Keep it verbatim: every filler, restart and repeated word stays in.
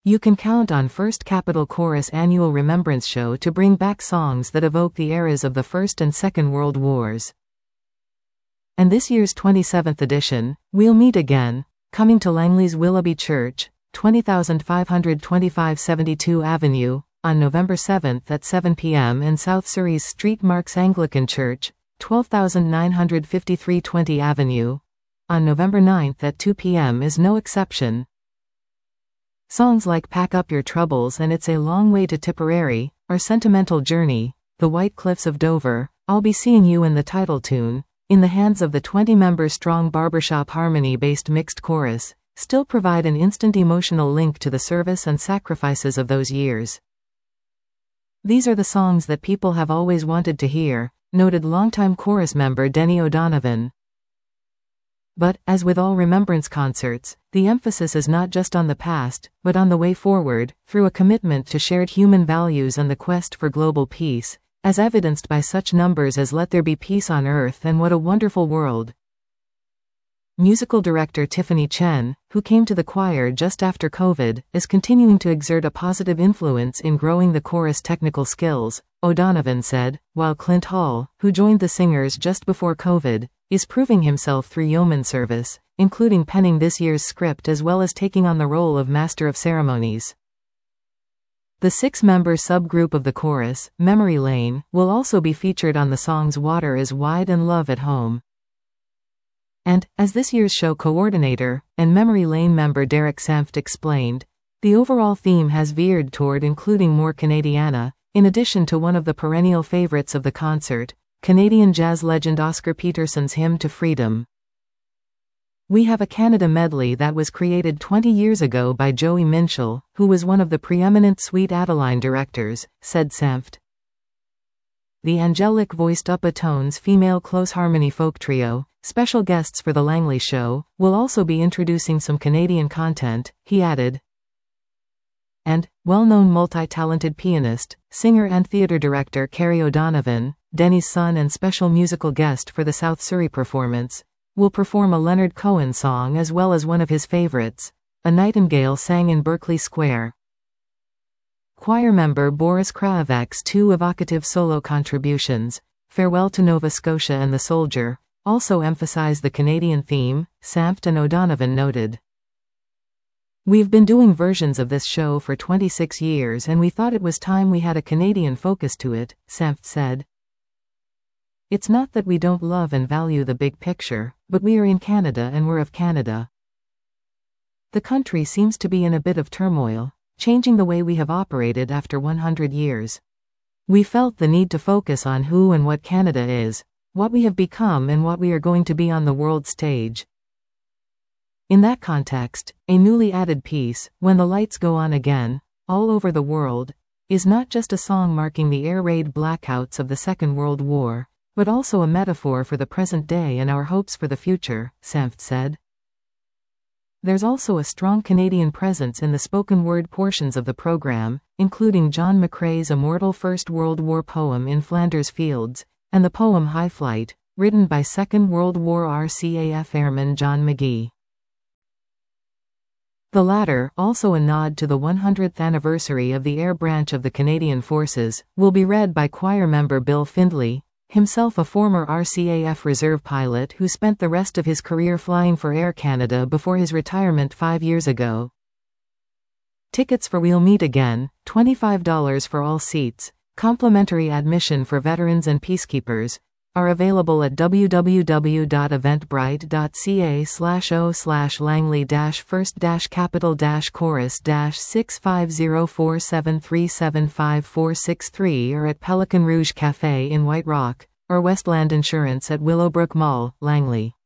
You can count on First Capital Chorus annual remembrance show to bring back songs that evoke the eras of the First and Second World Wars. And this year's twenty-seventh edition, We'll Meet Again, coming to Langley's Willoughby Church, twenty thousand five hundred twenty-five seventy-two Avenue, on November seventh at seven p m and South Surrey's Street Marks Anglican Church, twelve thousand nine hundred fifty-three twenty Avenue, on November ninth at two p m is no exception. Songs like Pack Up Your Troubles and It's a Long Way to Tipperary, Our Sentimental Journey, The White Cliffs of Dover, I'll Be Seeing You in the title tune, in the hands of the twenty-member strong barbershop harmony-based mixed chorus, still provide an instant emotional link to the service and sacrifices of those years. These are the songs that people have always wanted to hear, noted longtime chorus member Denny O'Donovan. But, as with all remembrance concerts, the emphasis is not just on the past, but on the way forward, through a commitment to shared human values and the quest for global peace, as evidenced by such numbers as Let There Be Peace on Earth and What a Wonderful World. Musical director Tiffany Chen, who came to the choir just after COVID, is continuing to exert a positive influence in growing the chorus technical skills, O'Donovan said, while Clint Hall, who joined the singers just before COVID, is proving himself through yeoman service, including penning this year's script as well as taking on the role of Master of Ceremonies. The six-member subgroup of the chorus, Memory Lane, will also be featured on the songs Water is Wide and Love at Home. And, as this year's show coordinator, and Memory Lane member Derek Samft explained, the overall theme has veered toward including more Canadiana, in addition to one of the perennial favorites of the concert, Canadian jazz legend Oscar Peterson's Hymn to Freedom. We have a Canada medley that was created twenty years ago by Joey Minshall, who was one of the preeminent Sweet Adeline directors, said Samft. The angelic-voiced Uppa Tones female close harmony folk trio, special guests for the Langley show, will also be introducing some Canadian content, he added. And, well-known multi-talented pianist, singer and theatre director Kerry O'Donovan, Denny's son and special musical guest for the South Surrey performance, will perform a Leonard Cohen song as well as one of his favorites, A Nightingale Sang in Berkeley Square. Choir member Boris Kravek's two evocative solo contributions, Farewell to Nova Scotia and The Soldier, also emphasize the Canadian theme, Samft and O'Donovan noted. We've been doing versions of this show for twenty-six years and we thought it was time we had a Canadian focus to it, Samft said. It's not that we don't love and value the big picture, but we are in Canada and we're of Canada. The country seems to be in a bit of turmoil, changing the way we have operated after one hundred years. We felt the need to focus on who and what Canada is, what we have become and what we are going to be on the world stage. In that context, a newly added piece, When the Lights Go On Again, All Over the World, is not just a song marking the air raid blackouts of the Second World War, but also a metaphor for the present day and our hopes for the future, Samft said. There's also a strong Canadian presence in the spoken word portions of the program, including John McCrae's immortal First World War poem In Flanders Fields, and the poem High Flight, written by Second World War R C A F airman John McGee. The latter, also a nod to the one hundredth anniversary of the air branch of the Canadian Forces, will be read by choir member Bill Findlay, himself a former R C A F reserve pilot who spent the rest of his career flying for Air Canada before his retirement five years ago. Tickets for We'll Meet Again, twenty-five dollars for all seats, complimentary admission for veterans and peacekeepers, are available at w w w dot eventbrite dot c a slash o slash langley dash first dash capital dash chorus dash six five zero four seven three seven five four six three or at Pelican Rouge Café in White Rock, or Westland Insurance at Willowbrook Mall, Langley.